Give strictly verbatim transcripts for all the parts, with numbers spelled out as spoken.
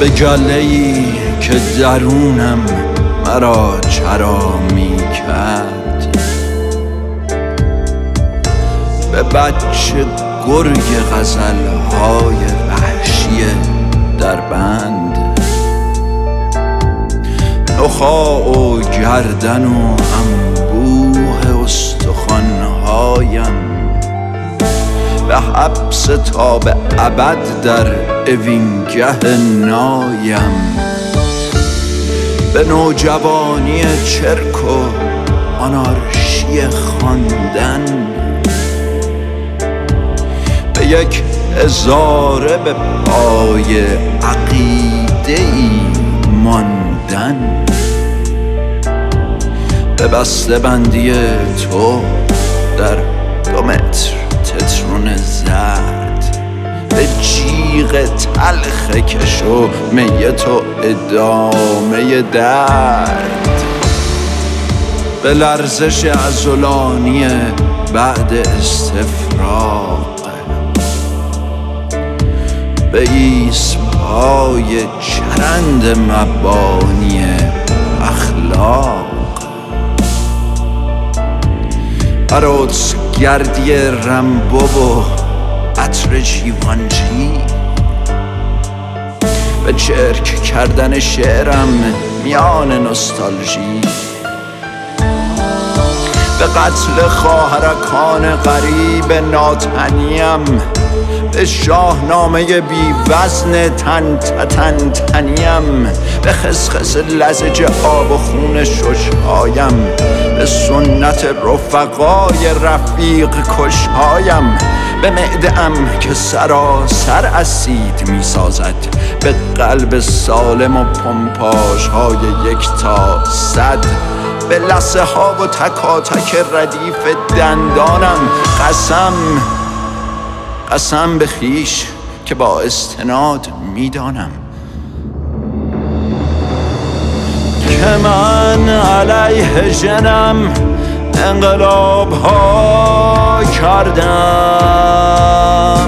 به گله‌ای که درونم مرا چرا می کرد، به بچه گرگ غزل‌های وحشی در بند، نخاع و گردن و انبوه استخوان‌هایم، به حبس تا به ابد در اوینگه نایم، به نوجوانی چرک و آنارشی خواندن، به یک هزاره به پای عقیده‌ای ماندن، به بسته بندی تو در دو متر تترون زرد، به جیغ تلخ کش و می تو ادامه درد، به لرزش عضلانی بعد استفراغ، به ایسپای چرند مبانی اخلاق، عروس گردی رمبو و عطر جیوانجی، به چرک کردن شعرم میان نوستالژی، به قتل خواهرکان غریب ناتنیم، به شاهنامه بی وزن تن تن تنیم، به خسخس لزج آب و خون ششهایم، به سنت رفقای رفیق کشهایم، به معده‌ام که سراسر اسید می سازد، به قلب سالم و پمپاژ های یک تا صد، به لثه ها و تکاتک ردیف دندانم. قسم قسم به خویش که با استناد میدانم که من علیه جنم انقلاب ها کردم،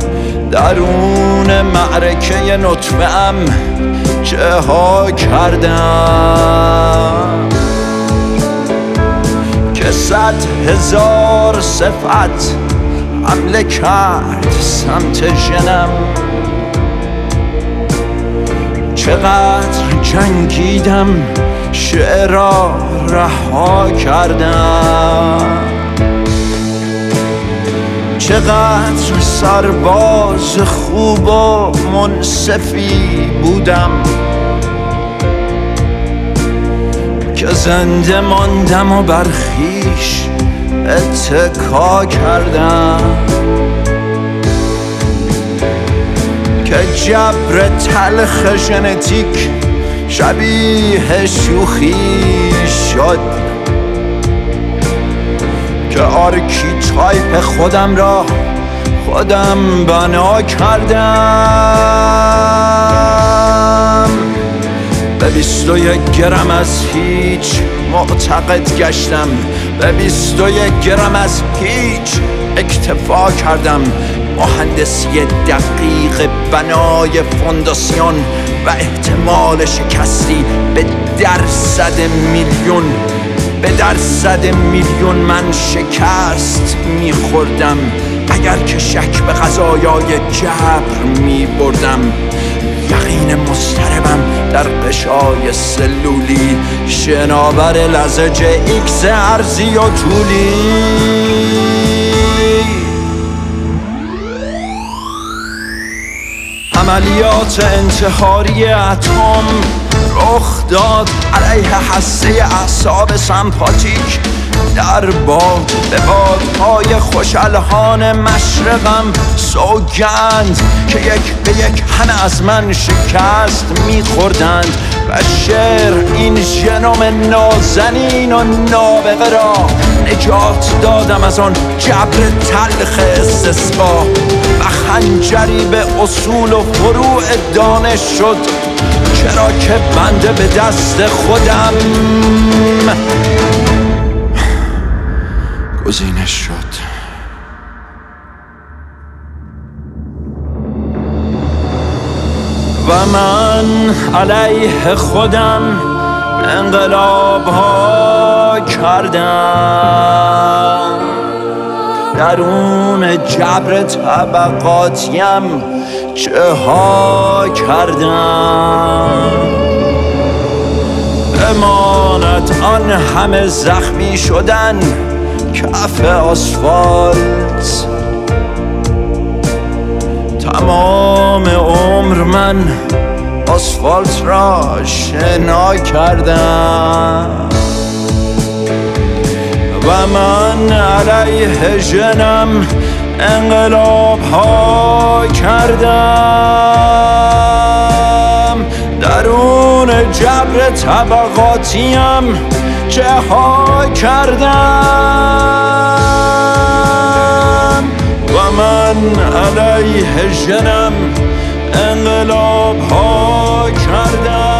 درون معرکه نطفه ام چه ها کردم، که صد هزار صفت حمله کرد سمت جنم، چقدر جنگیدم شعر را رها کردم، چقدر سرباز خوب و منصفی بودم که زنده ماندم و بر خویش اتکا کردم، که جبر تلخ ژنتیک شبیه شوخی شد، که آرکیتایپ خودم را خودم بنا کردم، به بیست و یک گرم از هیچ معتقد گشتم، به بیست و یک گرم از هیچ اکتفا کردم، مهندسی دقیق بنای فونداسیون و احتمال شکستی به درصد میلیون به درصد میلیون من شکست میخوردم اگر که شک به قضایای جبر میبردم. یقین مضطربم در قشای سلولی، شناور لزج ایکس ارزی و طولی، عملیات انتحاری اتم رخ داد علیه هسته اعصاب سمپاتیک، در باد به بادهای خوشالهان مشرقم سوگند که یک به یک همه از من شکست میخوردند و شعر این ژنوم نازنین و نابغه را نجات دادم از آن جبر تلخ استسقا و خنجری به اصول و فروع دانش شد، چرا که بنده به دست خودم گزینش شد. و من علیه خودم انقلاب ها کردم، درون جبر طبقاتیم چه ها کردم. امانت آن همه زخمی شدن کف آسفالت، تمام عمر من آسفالت را شنا کردم و من علیه ژنم انقلاب ها کردم، درون جبر طبقاتیم چه ها کردم و من علیه ژنم انقلاب ها کردم.